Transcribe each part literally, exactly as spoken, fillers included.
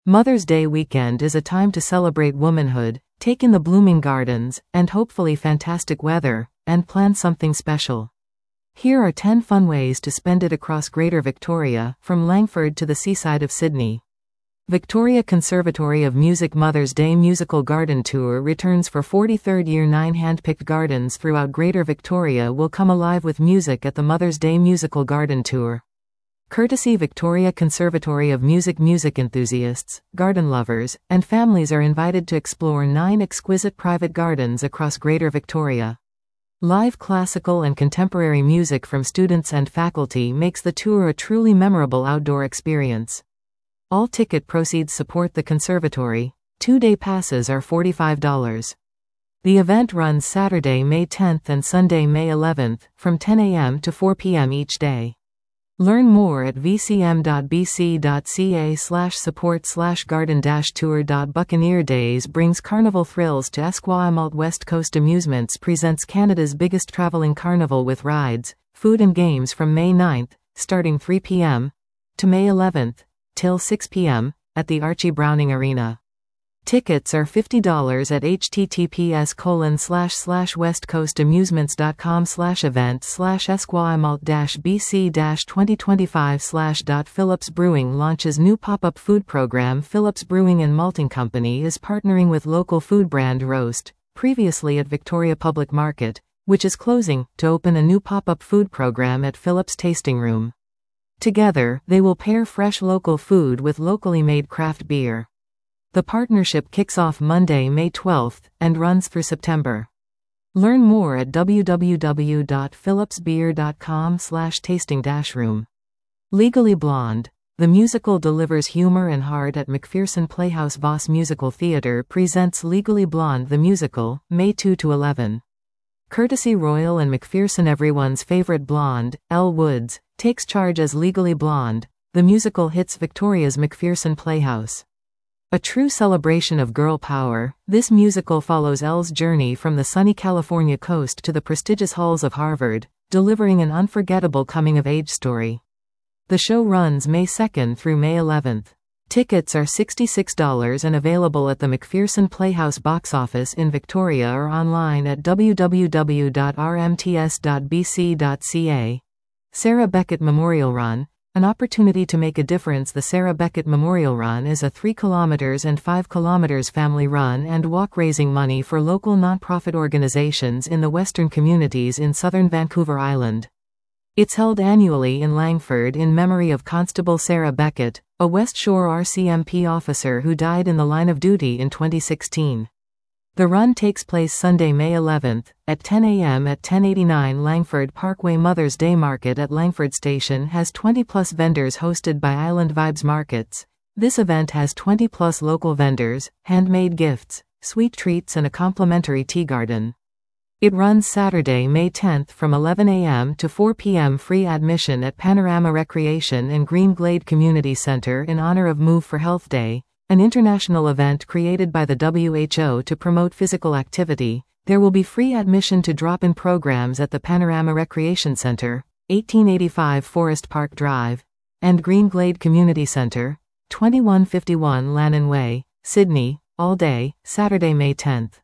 Mother's Day weekend is a time to celebrate womanhood, take in the blooming gardens, and hopefully fantastic weather, and plan something special. Here are ten fun ways to spend it across Greater Victoria, from Langford to the seaside of Sydney. Victoria Conservatory of Music Mother's Day Musical Garden Tour returns for forty-third year. Nine hand-picked gardens throughout Greater Victoria will come alive with music at the Mother's Day Musical Garden Tour. Courtesy Victoria Conservatory of Music. Music enthusiasts, garden lovers, and families are invited to explore nine exquisite private gardens across Greater Victoria. Live classical and contemporary music from students and faculty makes the tour a truly memorable outdoor experience. All ticket proceeds support the conservatory. Two-day passes are forty-five dollars. The event runs Saturday, May tenth and Sunday, May eleventh, from ten a m to four p m each day. Learn more at v c m dot b c dot c a slash support slash garden dash tour. Buccaneer Days brings carnival thrills to Esquimalt. West Coast Amusements presents Canada's biggest traveling carnival with rides, food and games from May ninth, starting three p m, to May eleventh, till six p m, at the Archie Browning Arena. Tickets are fifty dollars at h t t p s colon slash slash westcoastamusements dot com slash event slash esquimalt dash b c dash twenty twenty-five slash. Phillips Brewing launches new pop-up food program. Phillips Brewing and Malting Company is partnering with local food brand Roast, previously at Victoria Public Market, which is closing, to open a new pop-up food program at Phillips Tasting Room. Together, they will pair fresh local food with locally made craft beer. The partnership kicks off Monday, May twelfth, and runs through September. Learn more at w w w dot phillips beer dot com slash tasting dash room. Legally Blonde. The musical delivers humor and heart at McPherson Playhouse. Voss Musical Theatre presents Legally Blonde the Musical, May second to eleventh. Courtesy Royal and McPherson. Everyone's favorite blonde, Elle Woods, takes charge as Legally Blonde. The musical hits Victoria's McPherson Playhouse. A true celebration of girl power, this musical follows Elle's journey from the sunny California coast to the prestigious halls of Harvard, delivering an unforgettable coming-of-age story. The show runs May second through May eleventh. Tickets are sixty-six dollars and available at the McPherson Playhouse box office in Victoria or online at w w w dot r m t s dot b c dot c a. Sarah Beckett Memorial Run. An opportunity to make a difference. The Sarah Beckett Memorial Run is a three kilometers and five kilometers family run and walk raising money for local nonprofit organizations in the western communities in southern Vancouver Island. It's held annually in Langford in memory of Constable Sarah Beckett, a West Shore R C M P officer who died in the line of duty in twenty sixteen. The run takes place Sunday, May eleventh, at ten a m at ten eighty-nine Langford Parkway. Mother's Day Market at Langford Station has twenty plus vendors hosted by Island Vibes Markets. This event has twenty plus local vendors, handmade gifts, sweet treats and a complimentary tea garden. It runs Saturday, May tenth from eleven a m to four p m Free admission at Panorama Recreation and Green Glade Community Center in honor of Move for Health Day, an international event created by the W H O to promote physical activity. There will be free admission to drop-in programs at the Panorama Recreation Center, eighteen eighty-five Forest Park Drive, and Green Glade Community Center, twenty-one fifty-one Lannon Way, Sydney, all day, Saturday, May tenth.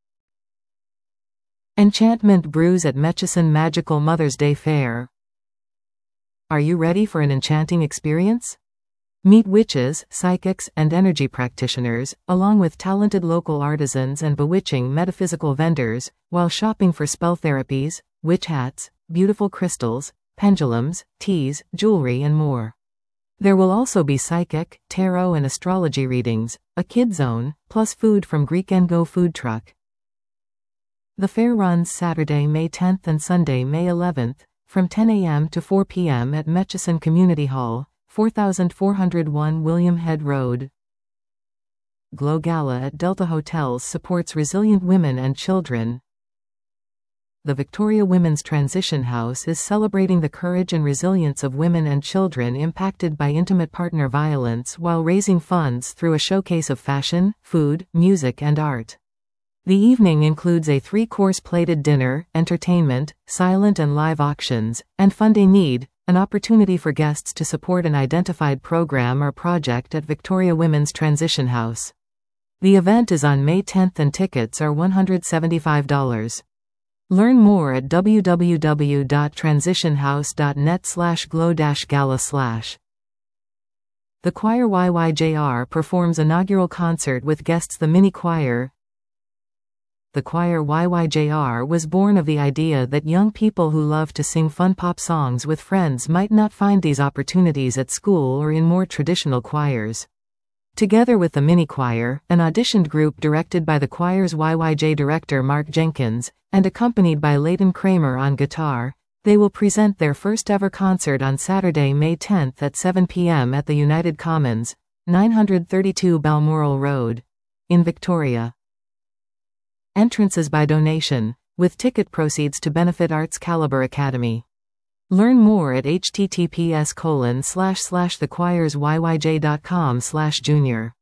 Enchantment Brews at Metchison Magical Mother's Day Fair. Are you ready for an enchanting experience? Meet witches, psychics, and energy practitioners, along with talented local artisans and bewitching metaphysical vendors, while shopping for spell therapies, witch hats, beautiful crystals, pendulums, teas, jewelry and more. There will also be psychic, tarot and astrology readings, a kid zone, plus food from Greek and Go food truck. The fair runs Saturday, May tenth and Sunday, May eleventh, from ten a m to four p m at Metchison Community Hall, four thousand four hundred one William Head Road. Glow Gala at Delta Hotels supports resilient women and children. The Victoria Women's Transition House is celebrating the courage and resilience of women and children impacted by intimate partner violence while raising funds through a showcase of fashion, food, music and art. The evening includes a three-course plated dinner, entertainment, silent and live auctions, and Fund a Need, an opportunity for guests to support an identified program or project at Victoria Women's Transition House. The event is on May tenth and tickets are one hundred seventy-five dollars. Learn more at w w w dot transition house dot net slash glow dash gala slash. The choir Y Y J R performs inaugural concert with guests. The Mini Choir. The choir Y Y J R was born of the idea that young people who love to sing fun pop songs with friends might not find these opportunities at school or in more traditional choirs. Together with the Mini Choir, an auditioned group directed by the choir's Y Y J director Mark Jenkins, and accompanied by Leighton Kramer on guitar, they will present their first ever concert on Saturday, May tenth at seven p m at the United Commons, nine thirty-two Balmoral Road, in Victoria. Entrances by donation, with ticket proceeds to benefit Arts Caliber Academy. Learn more at h t t p s colon slash slash the choirs y y j dot com slash junior.